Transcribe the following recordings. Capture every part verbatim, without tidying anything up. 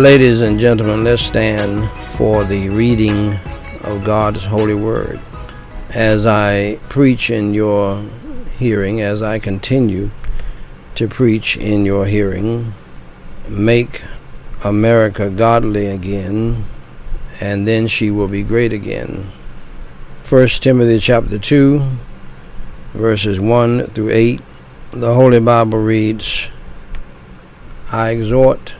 Ladies and gentlemen, let's stand for the reading of God's holy word. As I preach in your hearing, as I continue to preach in your hearing, make America godly again, and then she will be great again. First Timothy chapter two, verses one through eight. The Holy Bible reads, I exhort,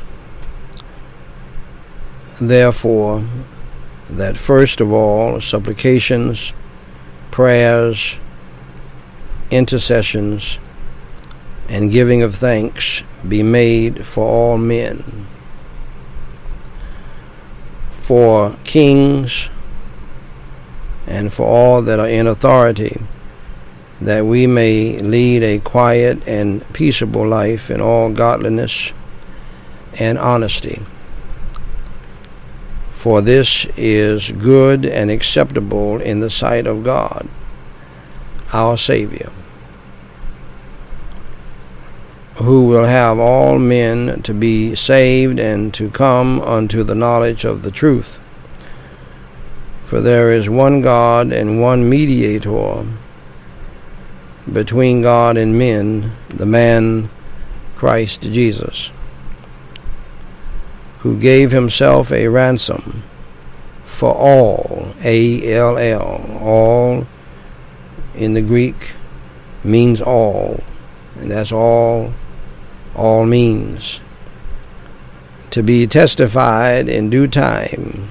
therefore, that first of all supplications, prayers, intercessions, and giving of thanks be made for all men, for kings, and for all that are in authority, that we may lead a quiet and peaceable life in all godliness and honesty. For this is good and acceptable in the sight of God, our Savior, who will have all men to be saved and to come unto the knowledge of the truth. For there is one God and one mediator between God and men, the man Christ Jesus, who gave himself a ransom for all, A L L, all in the Greek means all, and that's all, all means, to be testified in due time,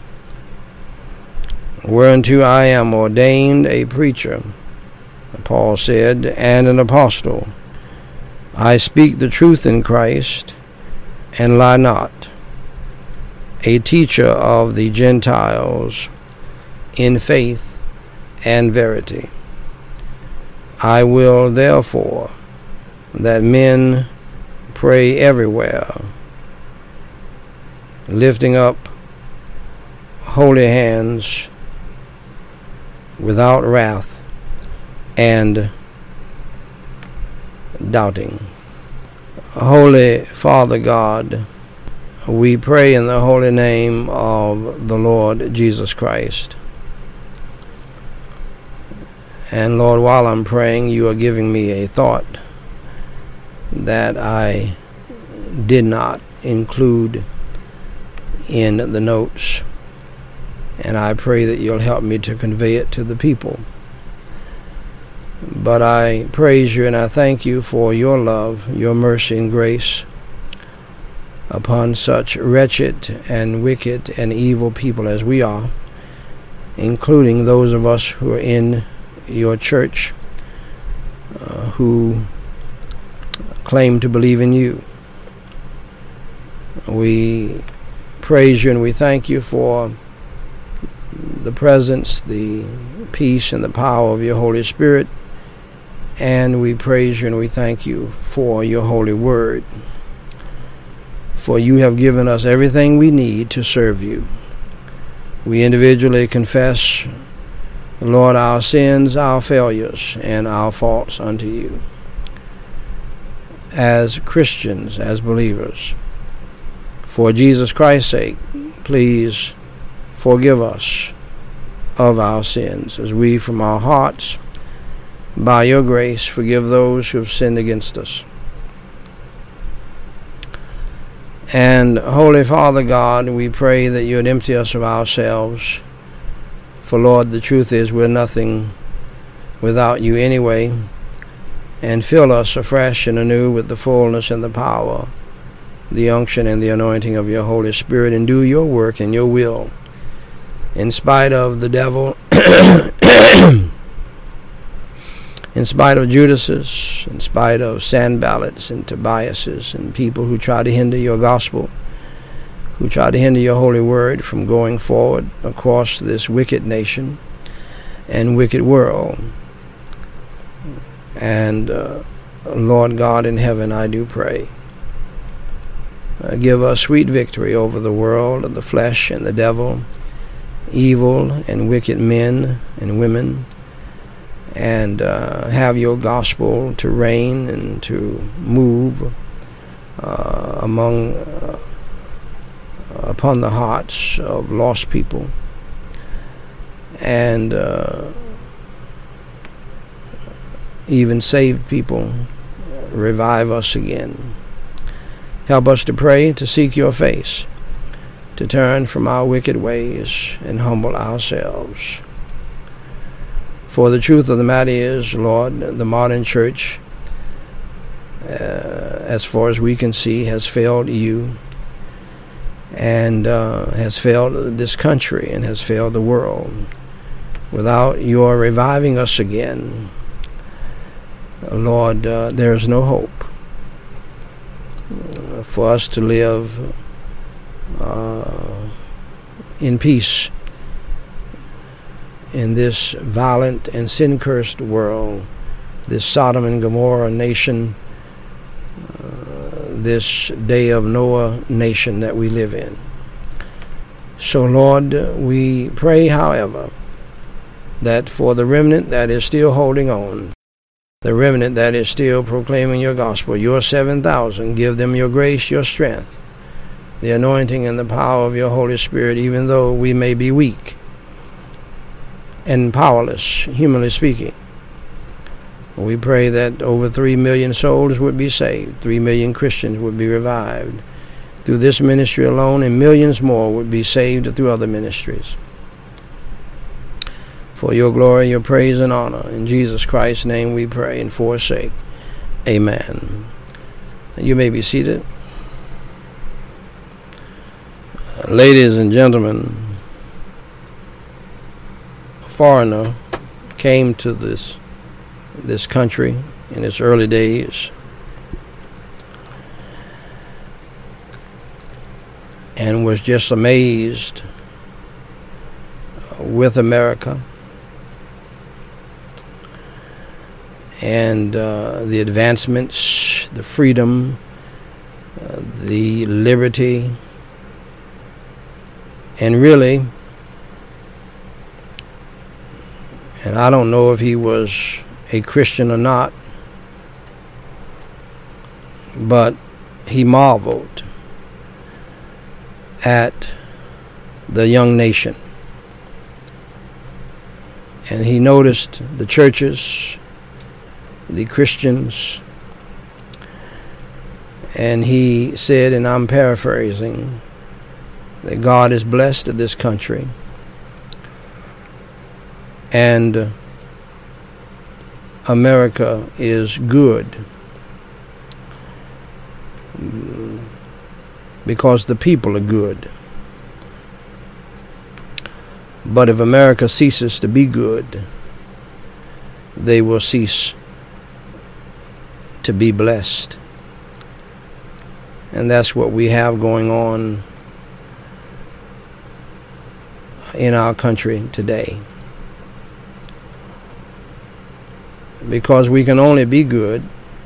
whereunto I am ordained a preacher, Paul said, and an apostle. I speak the truth in Christ, and lie not, a teacher of the Gentiles in faith and verity. I will therefore that men pray everywhere, lifting up holy hands without wrath and doubting. Holy Father God, we pray in the holy name of the Lord Jesus Christ. And Lord, while I'm praying, you are giving me a thought that I did not include in the notes. And I pray that you'll help me to convey it to the people. But I praise you and I thank you for your love, your mercy and grace upon such wretched and wicked and evil people as we are, including those of us who are in your church, uh, who claim to believe in you. We praise you and we thank you for the presence, the peace, and the power of your Holy Spirit. And we praise you and we thank you for your holy word. For you have given us everything we need to serve you. We individually confess, Lord, our sins, our failures, and our faults unto you. As Christians, as believers, for Jesus Christ's sake, please forgive us of our sins, as we from our hearts, by your grace, forgive those who have sinned against us. And Holy Father God, we pray that you would empty us of ourselves. For Lord, the truth is we're nothing without you anyway. And fill us afresh and anew with the fullness and the power, the unction and the anointing of your Holy Spirit, and do your work and your will. In spite of the devil, in spite of Judases, in spite of Sanballats and Tobiases and people who try to hinder your gospel, who try to hinder your holy word from going forward across this wicked nation and wicked world. And uh, Lord God in heaven, I do pray, uh, give us sweet victory over the world and the flesh and the devil, evil and wicked men and women, and uh, have your gospel to reign and to move uh, among uh, upon the hearts of lost people, and uh, even saved people. Revive us again. Help us to pray, to seek your face, to turn from our wicked ways and humble ourselves. For the truth of the matter is, Lord, the modern church, uh, as far as we can see, has failed you, and uh, has failed this country, and has failed the world. Without your reviving us again, Lord, uh, there is no hope for us to live uh, in peace in this violent and sin-cursed world, this Sodom and Gomorrah nation, uh, this day of Noah nation that we live in. So, Lord, we pray, however, that for the remnant that is still holding on, the remnant that is still proclaiming your gospel, your seven thousand, give them your grace, your strength, the anointing and the power of your Holy Spirit, even though we may be weak and powerless, humanly speaking. We pray that over three million souls would be saved, three million Christians would be revived through this ministry alone, and millions more would be saved through other ministries. For your glory, your praise, and honor, in Jesus Christ's name we pray, and for his sake, amen. You may be seated. Ladies and gentlemen, a foreigner came to this this country in its early days, and was just amazed with America and uh, the advancements, the freedom, uh, the liberty, and really, and I don't know if he was a Christian or not, but he marveled at the young nation. And he noticed the churches, the Christians, and he said, and I'm paraphrasing, that God has blessed this country, and America is good because the people are good. But if America ceases to be good, they will cease to be blessed. And that's what we have going on in our country today. Because we can only be good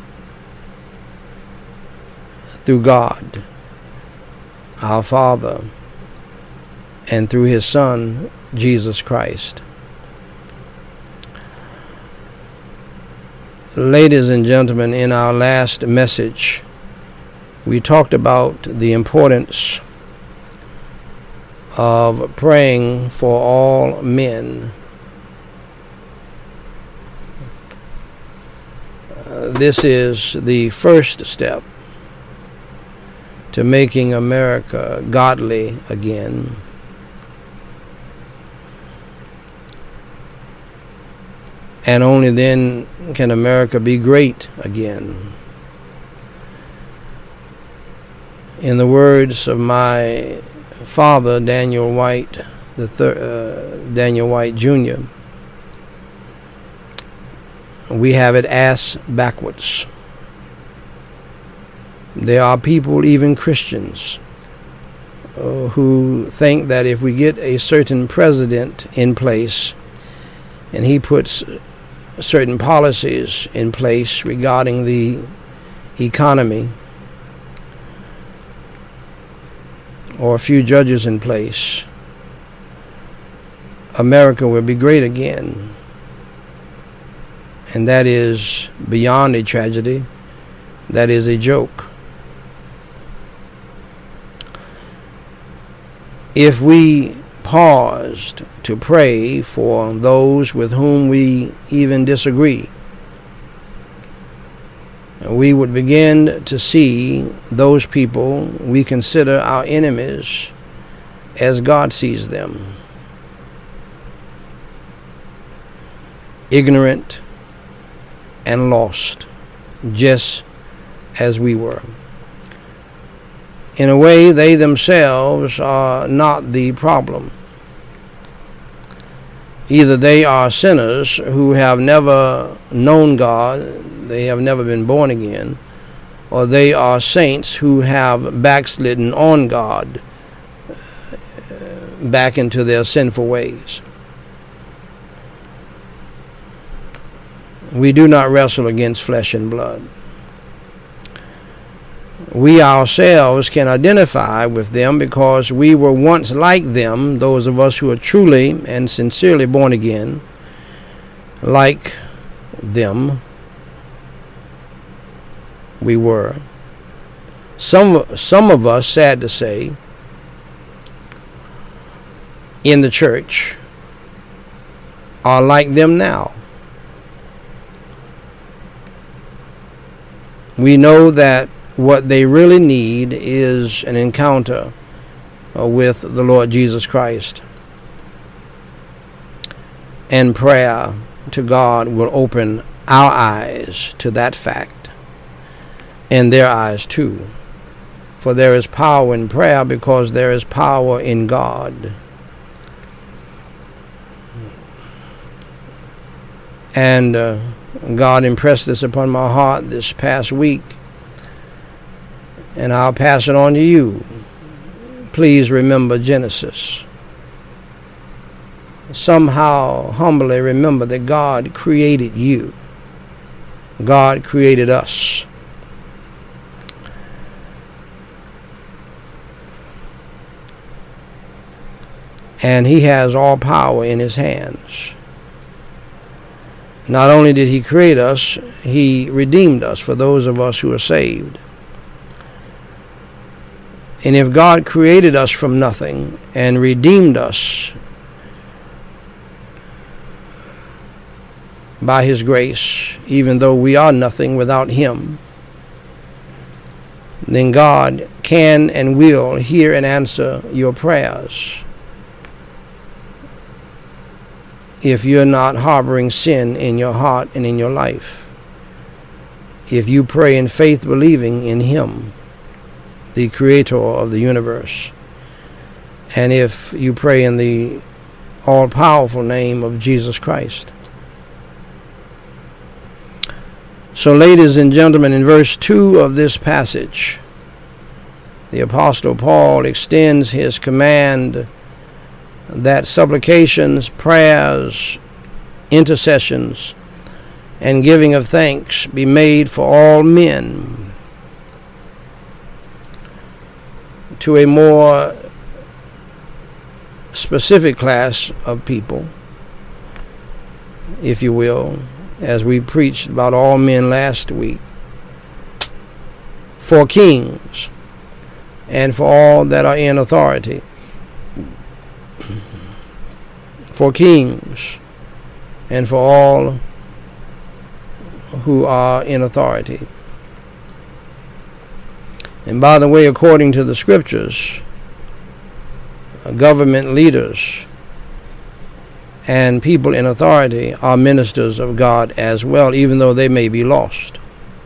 through God, our Father, and through his Son, Jesus Christ. Ladies and gentlemen, in our last message, we talked about the importance of praying for all men. Uh, this is the first step to making America godly again. And only then can America be great again. In the words of my father, Daniel White, the thir- uh, Daniel White Junior, we have it ass backwards. There are people, even Christians, uh, who think that if we get a certain president in place and he puts certain policies in place regarding the economy, or a few judges in place, America will be great again. And that is beyond a tragedy. That is a joke. if we paused to pray for those with whom we even disagree, we would begin to see those people we consider our enemies as God sees them. Ignorant and lost, just as we were. In a way, they themselves are not the problem. Either they are sinners who have never known God, they have never been born again, or they are saints who have backslidden on God, back into their sinful ways. We do not wrestle against flesh and blood. We ourselves can identify with them because we were once like them, those of us who are truly and sincerely born again, like them we were. Some, some of us, sad to say, in the church are like them now. We know that what they really need is an encounter uh, with the Lord Jesus Christ. And prayer to God will open our eyes to that fact, and their eyes too. For there is power in prayer because there is power in God. And uh, God impressed this upon my heart this past week, and I'll pass it on to you. Please remember Genesis. Somehow, humbly remember that God created you. God created us. And He has all power in His hands. Not only did He create us, He redeemed us for those of us who are saved. And if God created us from nothing and redeemed us by His grace, even though we are nothing without Him, then God can and will hear and answer your prayers if you're not harboring sin in your heart and in your life. If you pray in faith, believing in Him, the Creator of the universe, and if you pray in the all-powerful name of Jesus Christ. So, ladies and gentlemen, in verse two of this passage, the Apostle Paul extends his command that supplications, prayers, intercessions, and giving of thanks be made for all men, to a more specific class of people, if you will, as we preached about all men last week, for kings and for all that are in authority. For kings and for all who are in authority. And by the way, according to the scriptures, government leaders and people in authority are ministers of God as well, even though they may be lost.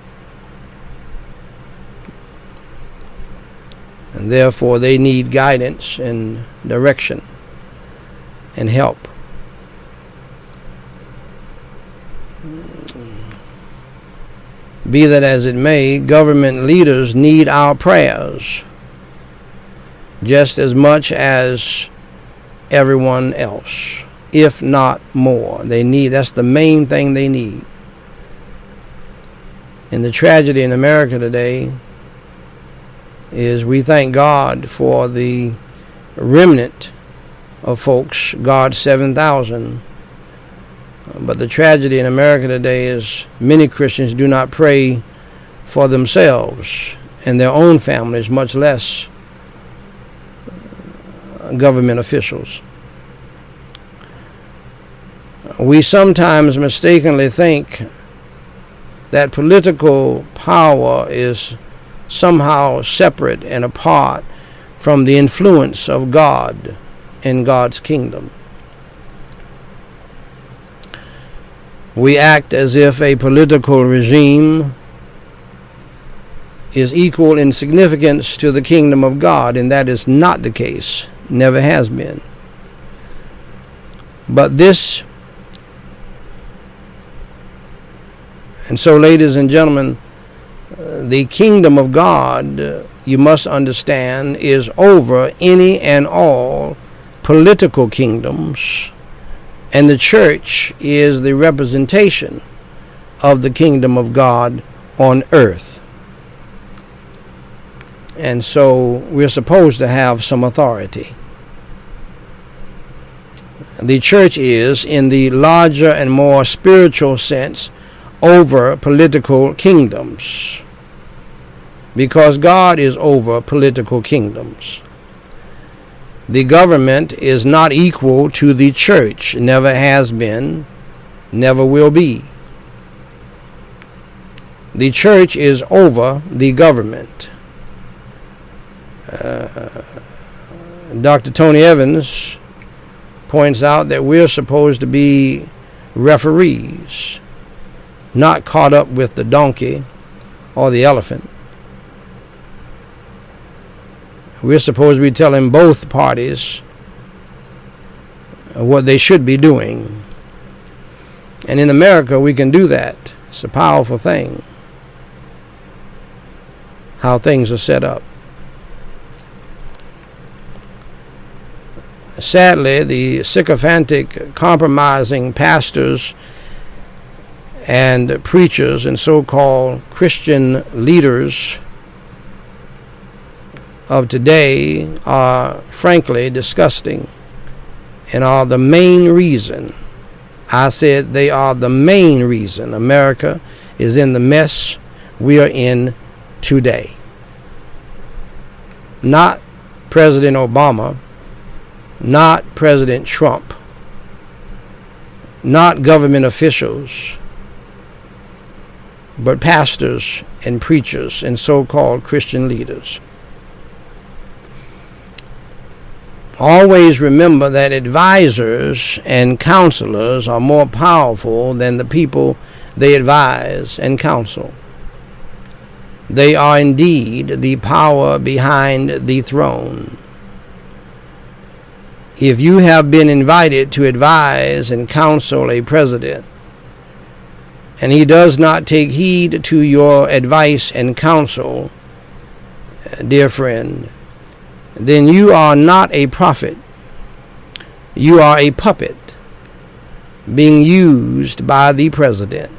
And therefore they need guidance and direction and help. Be that as it may, government leaders need our prayers just as much as everyone else, if not more. They need, that's the main thing they need. And the tragedy in America today is we thank God for the remnant of folks, God's seven thousand. But the tragedy in America today is many Christians do not pray for themselves and their own families, much less government officials. We sometimes mistakenly think that political power is somehow separate and apart from the influence of God in God's kingdom. We act as if a political regime is equal in significance to the kingdom of God, and that is not the case, never has been. But this, and so ladies and gentlemen, the kingdom of God, you must understand, is over any and all political kingdoms, and the church is the representation of the kingdom of God on earth. And so we're supposed to have some authority. The church is, in the larger and more spiritual sense, over political kingdoms, because God is over political kingdoms. The government is not equal to the church, never has been, never will be. The church is over the government. Uh, Doctor Tony Evans points out that we're supposed to be referees, not caught up with the donkey or the elephant. We're supposed to be telling both parties what they should be doing. And in America, we can do that. It's a powerful thing, how things are set up. Sadly, the sycophantic, compromising pastors and preachers and so-called Christian leaders of today are frankly disgusting and are the main reason, I said they are the main reason America is in the mess we are in today. Not President Obama, not President Trump, not government officials, but pastors and preachers and so-called Christian leaders. Always remember that advisors and counselors are more powerful than the people they advise and counsel. They are indeed the power behind the throne. If you have been invited to advise and counsel a president, and he does not take heed to your advice and counsel, dear friend, then you are not a prophet. You are a puppet being used by the president.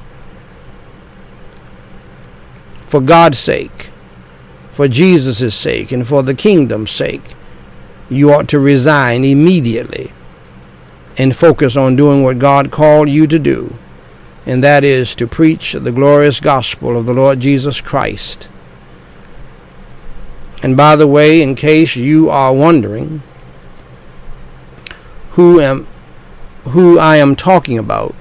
For God's sake, for Jesus' sake, and for the kingdom's sake, you ought to resign immediately and focus on doing what God called you to do, and that is to preach the glorious gospel of the Lord Jesus Christ. And by the way, in case you are wondering who am who I am talking about,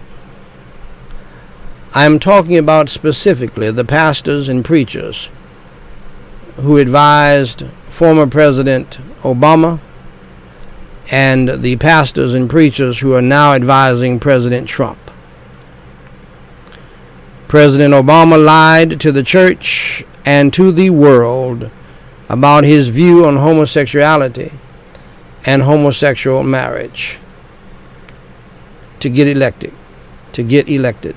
I am talking about specifically the pastors and preachers who advised former President Obama and the pastors and preachers who are now advising President Trump. President Obama lied to the church and to the world about his view on homosexuality and homosexual marriage to get elected, to get elected.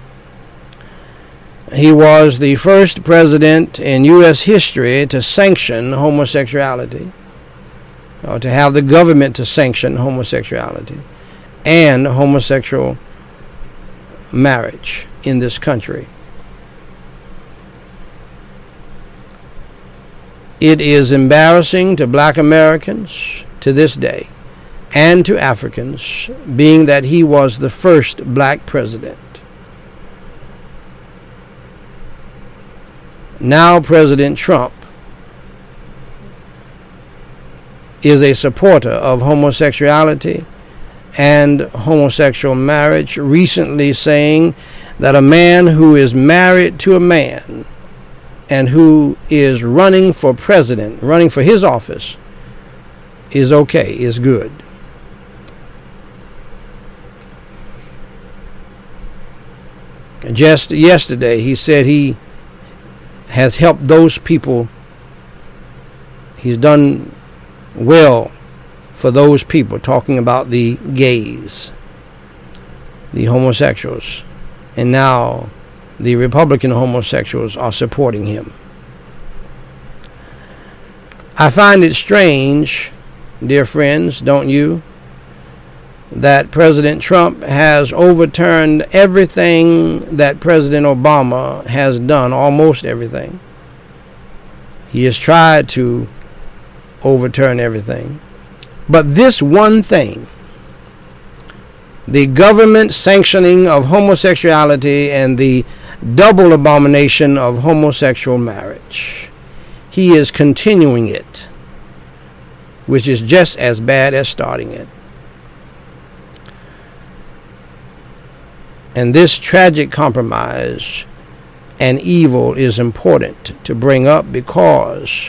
He was the first president in U S history to sanction homosexuality, or to have the government to sanction homosexuality and homosexual marriage in this country. It is embarrassing to black Americans to this day and to Africans, being that he was the first black president. Now President Trump is a supporter of homosexuality and homosexual marriage, recently saying that a man who is married to a man and who is running for president, running for his office, is okay, is good. Just yesterday, he said he has helped those people. He's done well for those people, talking about the gays, the homosexuals. And now the Republican homosexuals are supporting him. I find it strange, dear friends, don't you, that President Trump has overturned everything that President Obama has done, almost everything. He has tried to overturn everything. But this one thing, the government sanctioning of homosexuality and the double abomination of homosexual marriage, he is continuing it, which is just as bad as starting it. And this tragic compromise and evil is important to bring up, because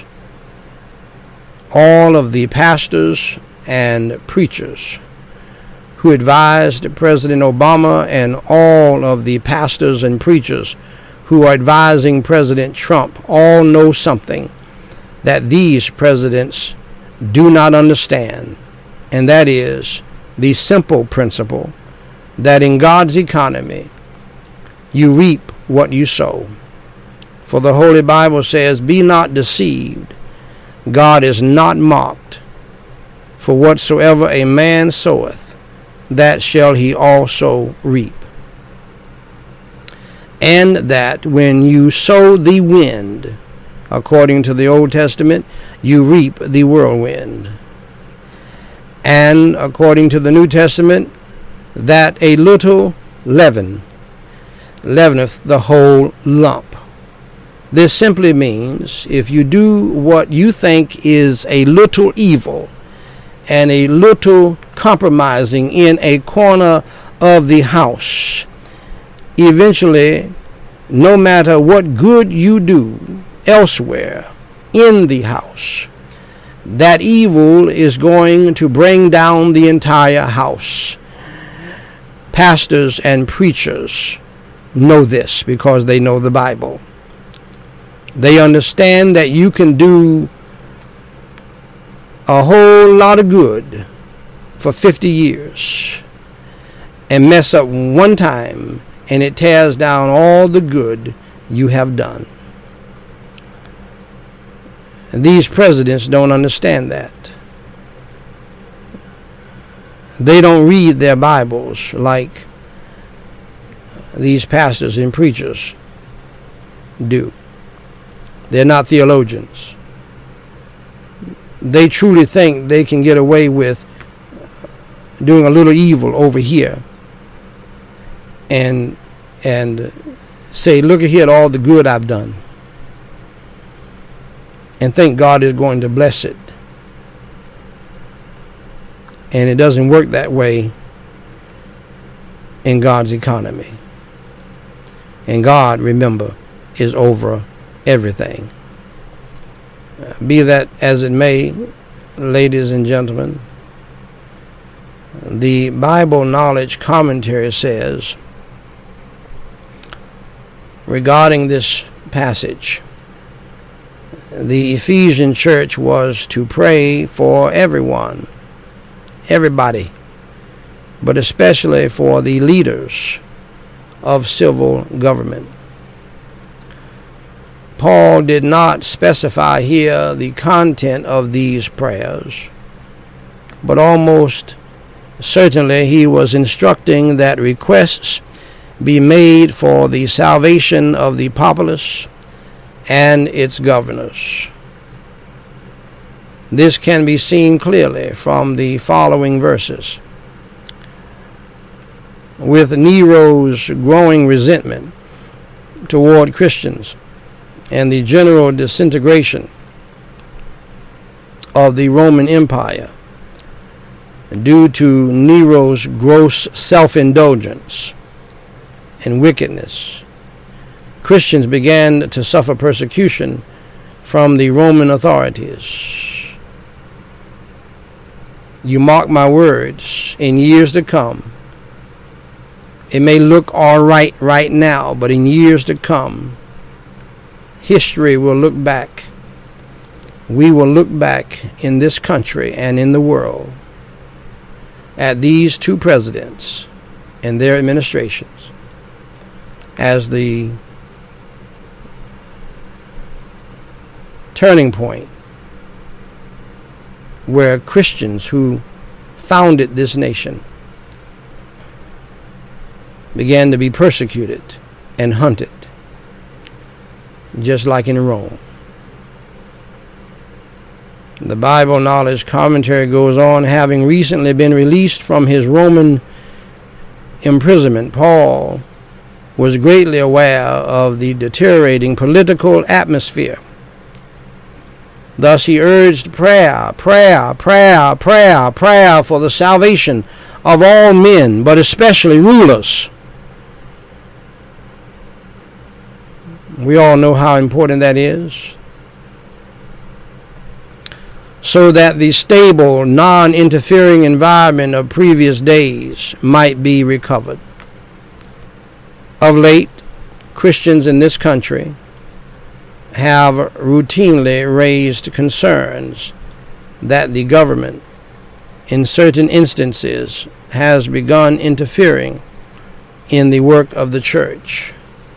all of the pastors and preachers who advised President Obama and all of the pastors and preachers who are advising President Trump all know something that these presidents do not understand, and that is the simple principle that in God's economy you reap what you sow. For the Holy Bible says, "Be not deceived, God is not mocked. For whatsoever a man soweth, that shall he also reap." And that when you sow the wind, according to the Old Testament, you reap the whirlwind. And according to the New Testament, that a little leaven leaveneth the whole lump. This simply means if you do what you think is a little evil and a little compromising in a corner of the house, eventually, no matter what good you do elsewhere in the house, that evil is going to bring down the entire house. Pastors and preachers know this because they know the Bible. They understand that you can do a whole lot of good for fifty years and mess up one time, and it tears down all the good you have done. And these presidents don't understand that. They don't read their Bibles like these pastors and preachers do. They're not theologians. They truly think they can get away with doing a little evil over here and and say, "Look at here at all the good I've done," and think God is going to bless it. And it doesn't work that way in God's economy. And God, remember, is over everything. Be that as it may, ladies and gentlemen, the Bible Knowledge Commentary says regarding this passage, the Ephesian church was to pray for everyone, everybody, but especially for the leaders of civil government. Paul did not specify here the content of these prayers, but almost certainly he was instructing that requests be made for the salvation of the populace and its governors. This can be seen clearly from the following verses. With Nero's growing resentment toward Christians and the general disintegration of the Roman Empire due to Nero's gross self-indulgence and wickedness. Christians began to suffer persecution from the Roman authorities. You mark my words, in years to come, it may look all right right now, but in years to come, history will look back. We will look back in this country and in the world at these two presidents and their administrations as the turning point where Christians who founded this nation began to be persecuted and hunted, just like in Rome. The Bible Knowledge Commentary goes on, having recently been released from his Roman imprisonment, Paul was greatly aware of the deteriorating political atmosphere. Thus he urged prayer, prayer, prayer, prayer, prayer for the salvation of all men, but especially rulers. We all know how important that is. So that the stable, non-interfering environment of previous days might be recovered. Of late, Christians in this country have routinely raised concerns that the government, in certain instances, has begun interfering in the work of the church.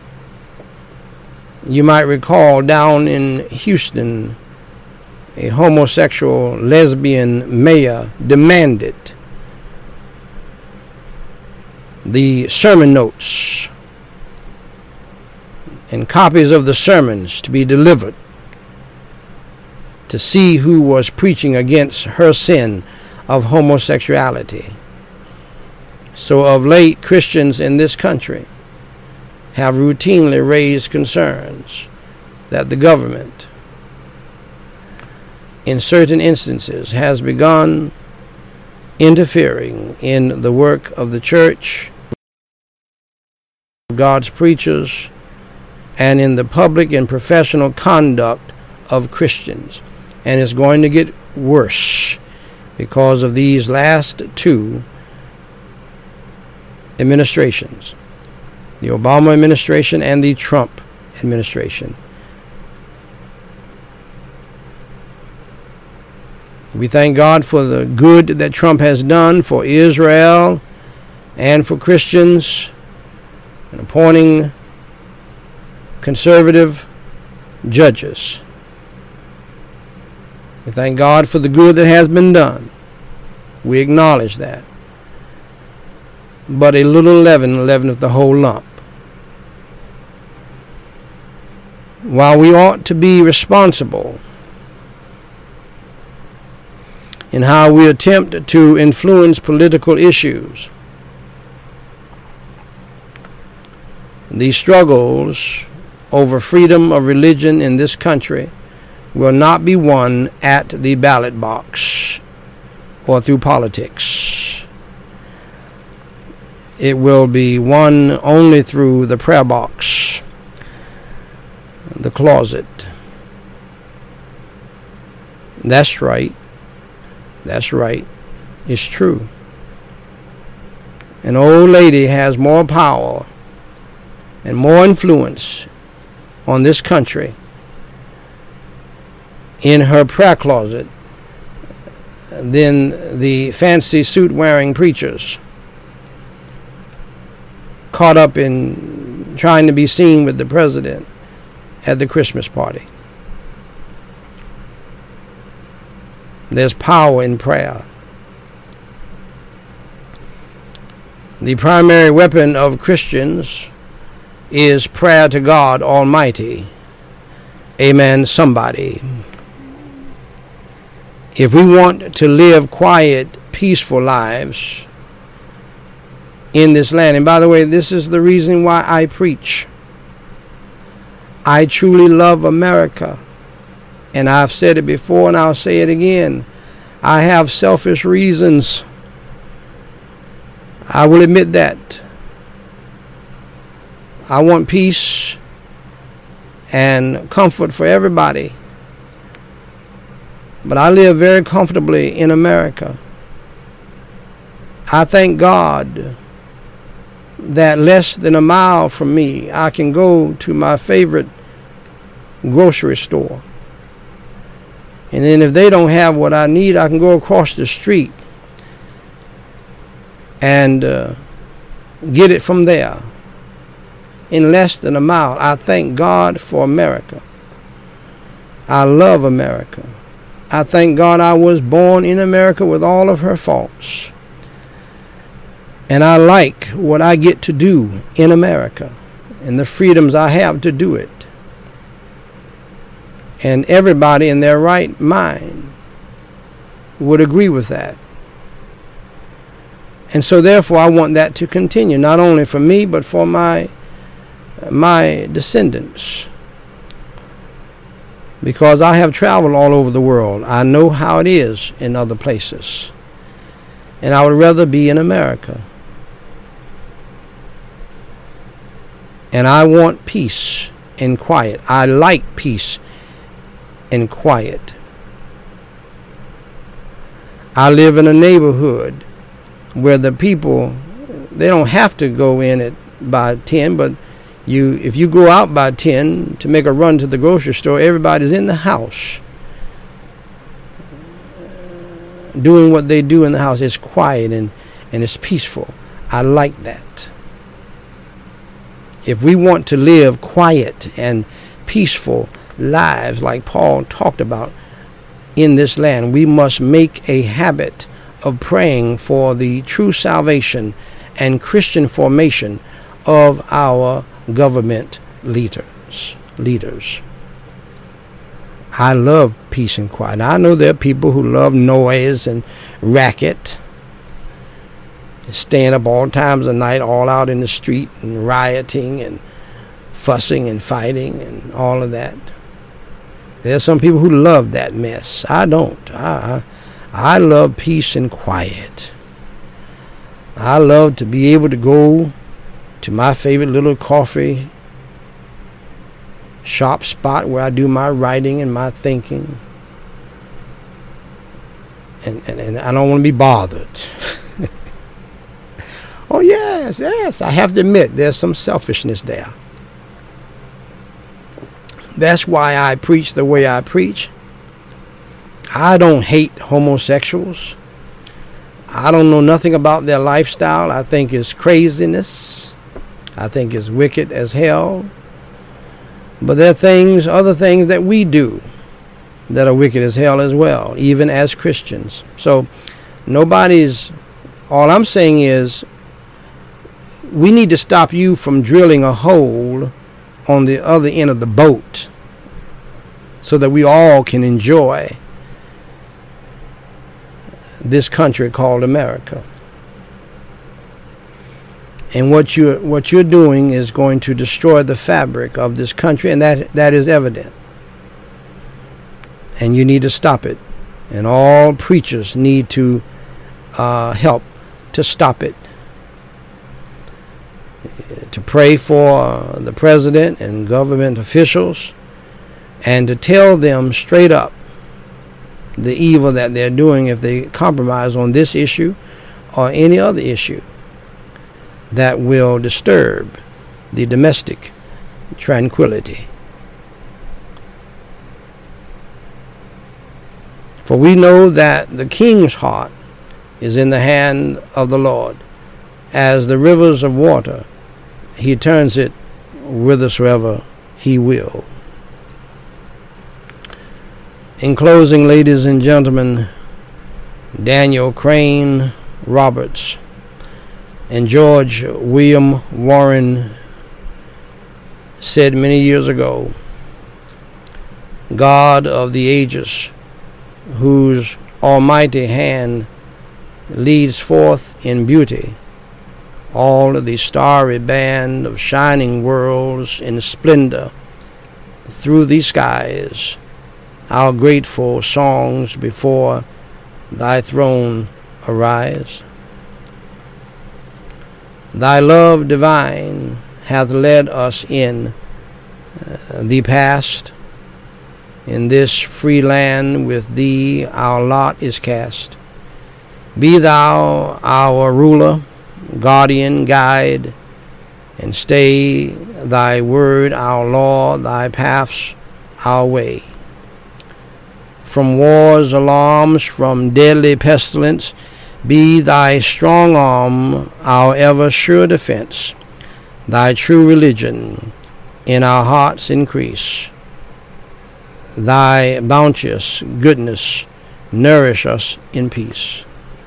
You might recall down in Houston, a homosexual lesbian mayor demanded the sermon notes and copies of the sermons to be delivered to see who was preaching against her sin of homosexuality. So of late, Christians in this country have routinely raised concerns that the government, in certain instances, has begun interfering in the work of the church, God's preachers, and in the public and professional conduct of Christians. And it's going to get worse because of these last two administrations, the Obama administration and the Trump administration. We thank God for the good that Trump has done for Israel and for Christians in appointing conservative judges. We thank God for the good that has been done. We acknowledge that. But a little leaven leaveneth the whole lump. While we ought to be responsible in how we attempt to influence political issues, the struggles over freedom of religion in this country will not be won at the ballot box or through politics. It will be won only through the prayer box, the closet. That's right. That's right. It's true. An old lady has more power and more influence on this country in her prayer closet than the fancy suit wearing preachers caught up in trying to be seen with the president at the Christmas party. There's power in prayer. The primary weapon of Christians is prayer to God Almighty. Amen, somebody. If we want to live quiet, peaceful lives in this land, and by the way, this is the reason why I preach. I truly love America. And I've said it before and I'll say it again. I have selfish reasons. I will admit that. I want peace and comfort for everybody. But I live very comfortably in America. I thank God that less than a mile from me, I can go to my favorite grocery store. And then if they don't have what I need, I can go across the street and uh, get it from there in less than a mile. I thank God for America. I love America. I thank God I was born in America with all of her faults. And I like what I get to do in America and the freedoms I have to do it. And everybody in their right mind would agree with that. And so therefore I want that to continue, not only for me, but for my my descendants. Because I have traveled all over the world. I know how it is in other places. And I would rather be in America. And I want peace and quiet. I like peace and quiet. I live in a neighborhood where the people, they don't have to go in it by ten, but you, if you go out by ten to make a run to the grocery store, everybody's in the house doing what they do in the house. It's quiet and, and it's peaceful. I like that. If we want to live quiet and peaceful lives like Paul talked about in this land, we must make a habit of praying for the true salvation and Christian formation of our government leaders. Leaders. I love peace and quiet. Now, I know there are people who love noise and racket, staying up all times of night, all out in the street and rioting and fussing and fighting and all of that. There are some people who love that mess. I don't. I, I love peace and quiet. I love to be able to go to my favorite little coffee shop spot where I do my writing and my thinking. And, and, and I don't want to be bothered. Oh, yes, yes. I have to admit, there's some selfishness there. That's why I preach the way I preach. I don't hate homosexuals. I don't know nothing about their lifestyle. I think it's craziness. I think it's wicked as hell. But there are things, other things that we do that are wicked as hell as well, even as Christians. So nobody's, all I'm saying is, we need to stop you from drilling a hole on the other end of the boat so that we all can enjoy this country called America. And what you're, what you're doing is going to destroy the fabric of this country, and that that is evident. And you need to stop it. And all preachers need to uh, help to stop it. To pray for the president and government officials and to tell them straight up the evil that they're doing if they compromise on this issue or any other issue that will disturb the domestic tranquility. For we know that the king's heart is in the hand of the Lord. As the rivers of water, he turns it whithersoever he will. In closing, ladies and gentlemen, Daniel Crane Roberts and George William Warren said many years ago, God of the ages, whose almighty hand leads forth in beauty all of the starry band of shining worlds in splendor through the skies, our grateful songs before thy throne arise. Thy love divine hath led us in uh, the past. In this free land with thee our lot is cast. Be thou our ruler, guardian, guide, and stay thy word our law, thy paths our way. From war's alarms, from deadly pestilence, be thy strong arm our ever sure defense. Thy true religion in our hearts increase. Thy bounteous goodness nourish us in peace.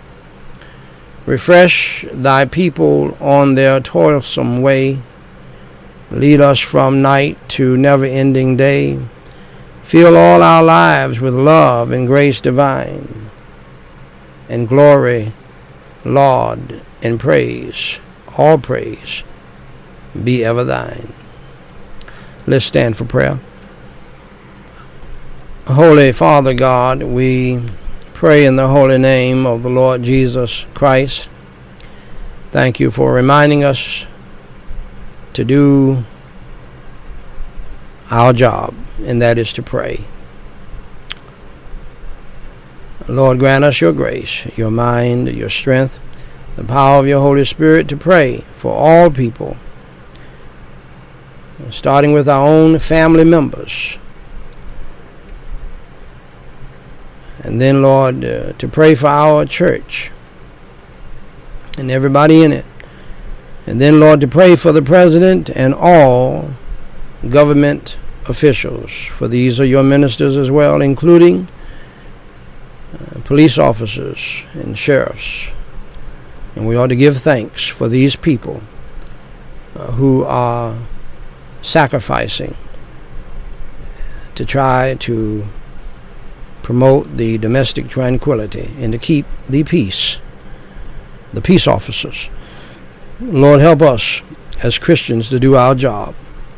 Refresh thy people on their toilsome way. Lead us from night to never-ending day. Fill all our lives with love and grace divine, and glory, laud, and praise, all praise, be ever thine. Let's stand for prayer. Holy Father God, we pray in the holy name of the Lord Jesus Christ. Thank you for reminding us to do our job, and that is to pray. Lord, grant us your grace, your mind, your strength, the power of your Holy Spirit to pray for all people, starting with our own family members. And then, Lord, uh, to pray for our church and everybody in it. And then, Lord, to pray for the president and all government officials, for these are your ministers as well, including uh, police officers and sheriffs. And we ought to give thanks for these people uh, who are sacrificing to try to promote the domestic tranquility and to keep the peace, the peace officers. Lord, help us as Christians to do our job.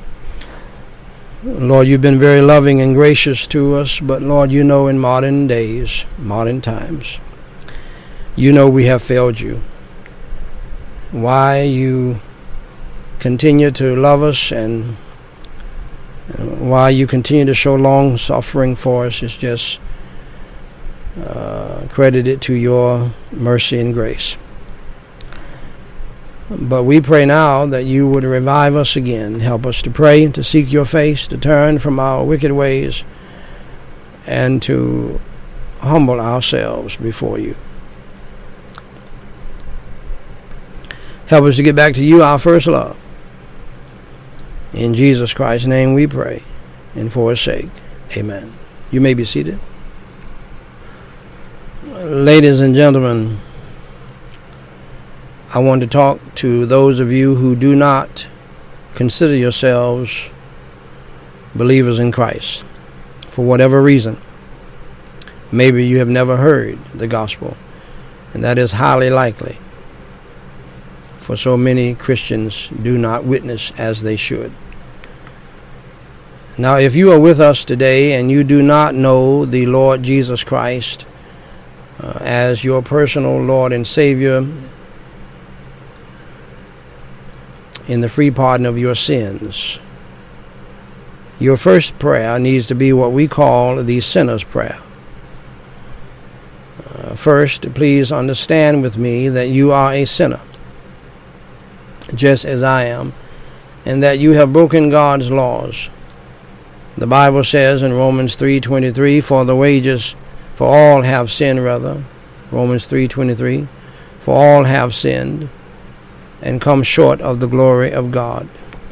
Lord, you've been very loving and gracious to us, but Lord, you know in modern days, modern times, you know we have failed you. Why you continue to love us and why you continue to show long suffering for us is just uh, credited to your mercy and grace. But we pray now that you would revive us again. Help us to pray, to seek your face, to turn from our wicked ways, and to humble ourselves before you. Help us to get back to you, our first love. In Jesus Christ's name we pray, and for his sake, amen. You may be seated. Ladies and gentlemen, I want to talk to those of you who do not consider yourselves believers in Christ for whatever reason. Maybe you have never heard the gospel, and that is highly likely, for so many Christians do not witness as they should. Now, if you are with us today and you do not know the Lord Jesus Christ uh, as your personal Lord and Savior in the free pardon of your sins, your first prayer needs to be what we call the sinner's prayer. Uh, first, please understand with me that you are a sinner, just as I am, and that you have broken God's laws. The Bible says in Romans three twenty-three, for the wages, for all have sinned, rather, Romans three twenty-three, for all have sinned and come short of the glory of God.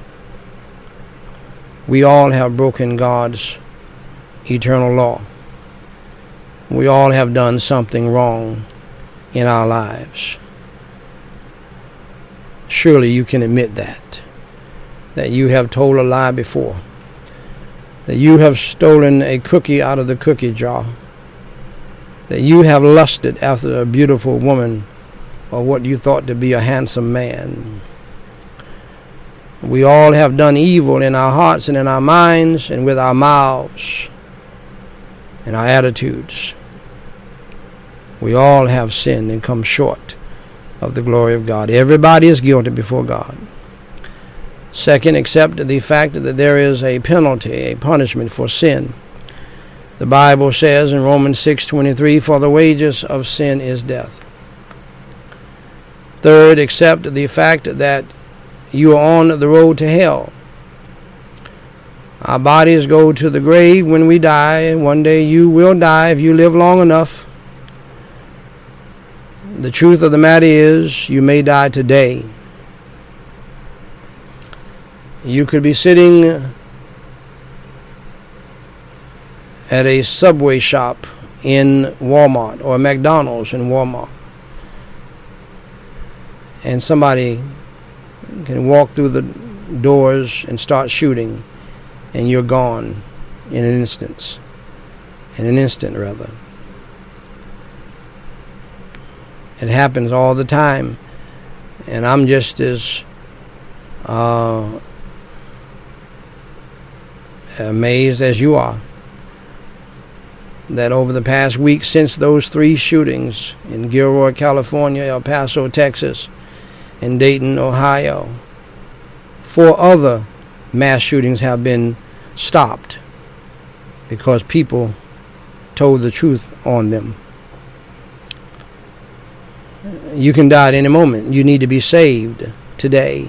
We all have broken God's eternal law. We all have done something wrong in our lives. Surely you can admit that, that you have told a lie before, that you have stolen a cookie out of the cookie jar, that you have lusted after a beautiful woman or what you thought to be a handsome man. We all have done evil in our hearts and in our minds and with our mouths. and our attitudes. We all have sinned and come short of the glory of God. Everybody is guilty before God. Second, accept the fact that there is a penalty, a punishment for sin. The Bible says in Romans six twenty-three, for the wages of sin is death. Third, accept the fact that you are on the road to hell. Our bodies go to the grave when we die. One day you will die if you live long enough. The truth of the matter is, you may die today. You could be sitting at a Subway shop in Walmart or McDonald's in Walmart, and somebody can walk through the doors and start shooting, and you're gone in an instant. In an instant, rather. It happens all the time, and I'm just as uh, amazed as you are that over the past week, since those three shootings in Gilroy, California, El Paso, Texas, and Dayton, Ohio, four other mass shootings have been stopped because people told the truth on them. You can die at any moment. You need to be saved today.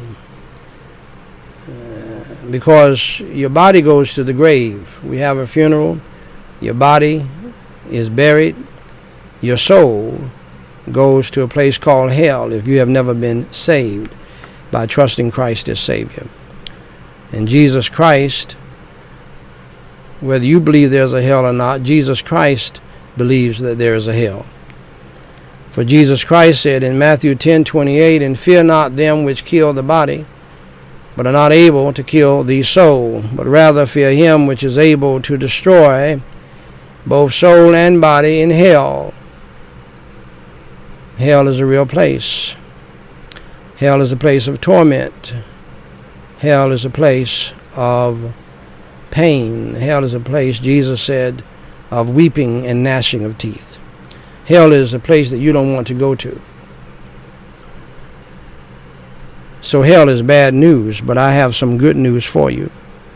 Uh, because your body goes to the grave. We have a funeral. Your body is buried. Your soul goes to a place called hell if you have never been saved by trusting Christ as Savior. And Jesus Christ, whether you believe there's a hell or not, Jesus Christ believes that there is a hell. For Jesus Christ said in Matthew ten twenty-eight, and fear not them which kill the body, but are not able to kill the soul, but rather fear him which is able to destroy both soul and body in hell. Hell is a real place. Hell is a place of torment. Hell is a place of pain. Hell is a place, Jesus said, of weeping and gnashing of teeth. Hell is a place that you don't want to go to. So hell is bad news, but I have some good news for you.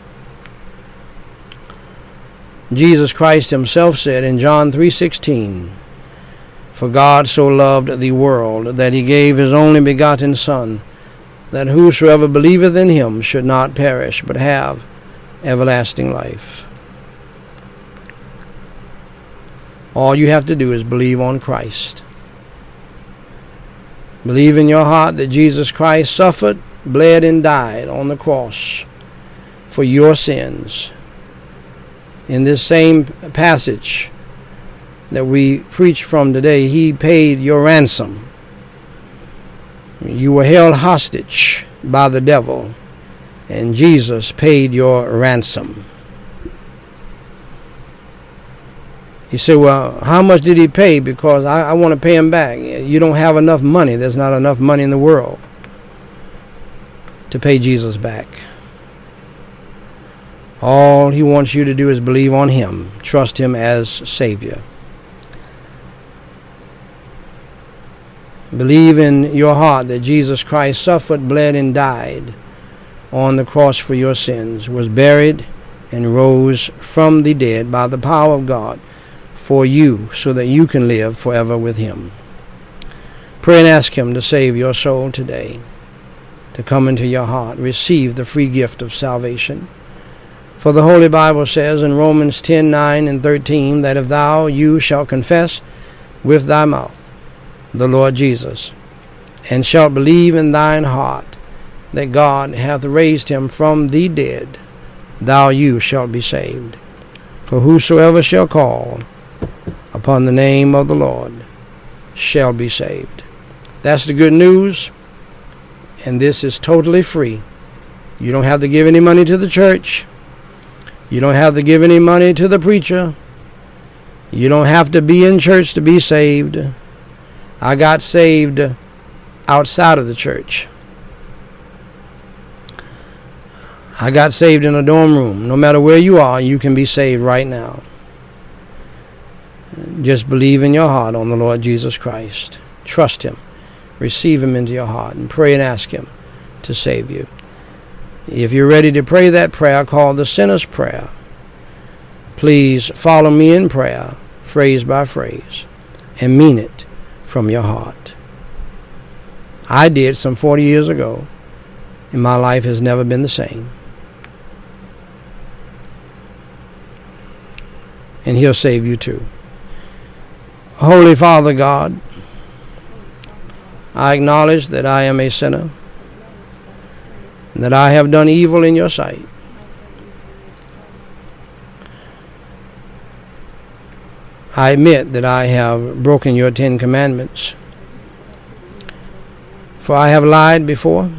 Jesus Christ himself said in John three sixteen, for God so loved the world that he gave his only begotten Son, that whosoever believeth in him should not perish, but have everlasting life. All you have to do is believe on Christ. Believe in your heart that Jesus Christ suffered, bled, and died on the cross for your sins. In this same passage that we preach from today, he paid your ransom. You were held hostage by the devil, and Jesus paid your ransom. You say, well, how much did he pay? Because I, I want to pay him back. You don't have enough money. There's not enough money in the world to pay Jesus back. All he wants you to do is believe on him. Trust him as Savior. Believe in your heart that Jesus Christ suffered, bled, and died on the cross for your sins, was buried, and rose from the dead by the power of God for you, so that you can live forever with him. Pray and ask him to save your soul today, to come into your heart. Receive the free gift of salvation. For the Holy Bible says in Romans ten nine and thirteen, that if thou you shall confess with thy mouth the Lord Jesus, and shalt believe in thine heart that God hath raised him from the dead, thou you shalt be saved. For whosoever shall call upon the name of the Lord shall be saved. That's the good news, and this is totally free. You don't have to give any money to the church. You don't have to give any money to the preacher. You don't have to be in church to be saved. I got saved outside of the church. I got saved in a dorm room. No matter where you are, you can be saved right now. Just believe in your heart on the Lord Jesus Christ. Trust him. Receive him into your heart and pray and ask him to save you. If you're ready to pray that prayer called the sinner's prayer, please follow me in prayer, phrase by phrase, and mean it from your heart. I did some forty years ago, and my life has never been the same. And he'll save you too. Holy Father God, I acknowledge that I am a sinner and that I have done evil in your sight. I admit that I have broken your Ten Commandments, for I have lied before.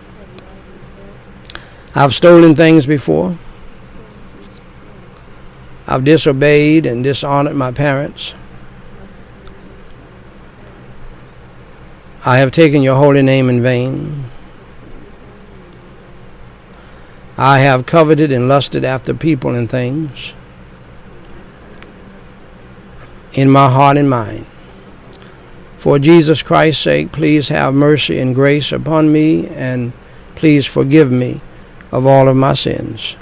I've stolen things before. I've disobeyed and dishonored my parents. I have taken your holy name in vain. I have coveted and lusted after people and things in my heart and mind. For Jesus Christ's sake, please have mercy and grace upon me, and please forgive me of all of my sins.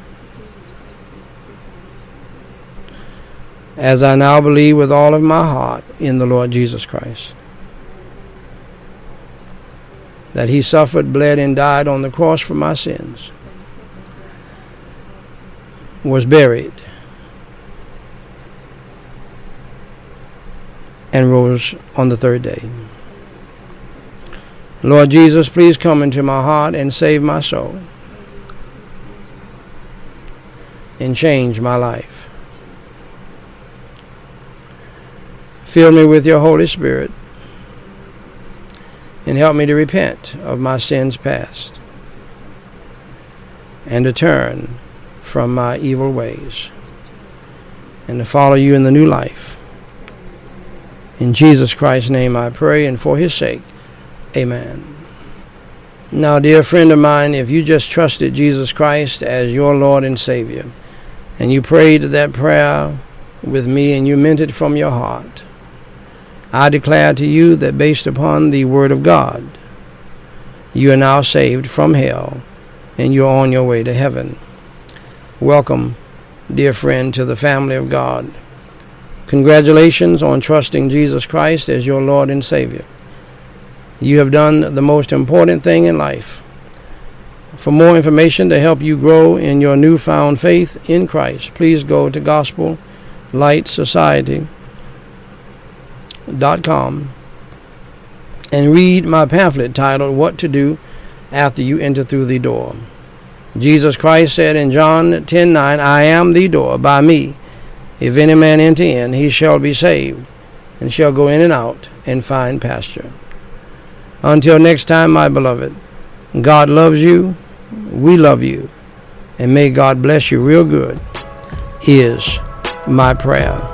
As I now believe with all of my heart in the Lord Jesus Christ, that he suffered, bled, and died on the cross for my sins, was buried, and rose on the third day. Lord Jesus, please come into my heart and save my soul and change my life. Fill me with your Holy Spirit and help me to repent of my sins past and to turn from my evil ways and to follow you in the new life. In Jesus Christ's name I pray, and for his sake, amen. Now, dear friend of mine, if you just trusted Jesus Christ as your Lord and Savior, and you prayed that prayer with me and you meant it from your heart, I declare to you that based upon the Word of God, you are now saved from hell and you're on your way to heaven. Welcome, dear friend, to the family of God. Congratulations on trusting Jesus Christ as your Lord and Savior. You have done the most important thing in life. For more information to help you grow in your newfound faith in Christ, please go to gospel light society dot com and read my pamphlet titled What to Do After You Enter Through the Door. Jesus Christ said in John ten nine, I am the door. By me, if any man enter in, he shall be saved, and shall go in and out and find pasture. Until next time, my beloved, God loves you, we love you, and may God bless you real good, is my prayer.